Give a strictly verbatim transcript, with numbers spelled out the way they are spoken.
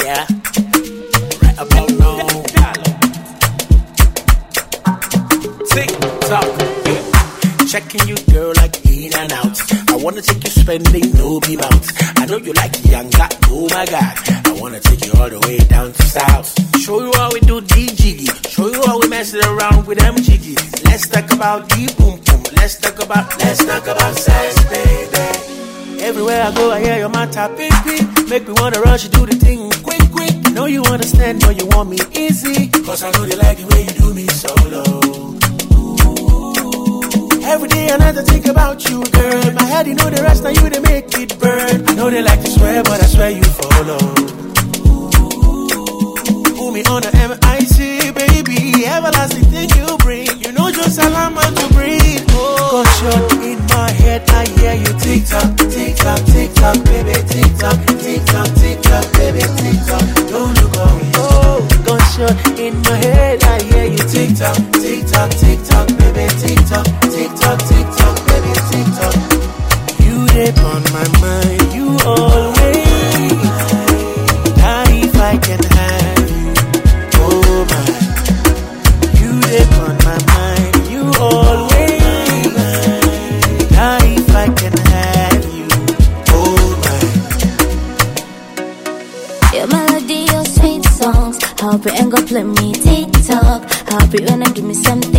Yeah, right about now. Tick tock, yeah. Checking you, girl, like in and out. I wanna take you spending, no be bounce. I know you like younger, oh my god. I wanna take you all the way down to south. Show you how we do D jiggy. Show you how we mess it around with them jiggy. Let's talk about the boom boom. Let's talk about, let's talk about sex, baby. Everywhere I go, I hear your matter, baby. Make me wanna rush you, do the thing quick, quick. I know you understand, but you want me easy. Cause I know you like the way you do me solo. Every day I never think about you, girl. My head, you know the rest, now you they make it burn. I know they like to swear, but I swear you follow. Put me on the M I C, baby. Everlasting thing you bring. You know just how I'm meant to breathe. Oh, gunshot in my head, I hear you tick tock, tick tock, tick tock, baby, tick tock, tick tock, tick tock, baby, tick tock. Don't look away. Oh, gunshot in my head, I hear you tick tock, tick tock, tick tock, baby, tick tock, tick tock, tick tock, baby, tick tock. You dip on my mind, you always. Die if I can have you, oh my. You dip on my mind, you always. Die if I can have you, oh my. Your melody, your sweet songs. Hope you ain't gonna play me TikTok. Hope you wanna give me something.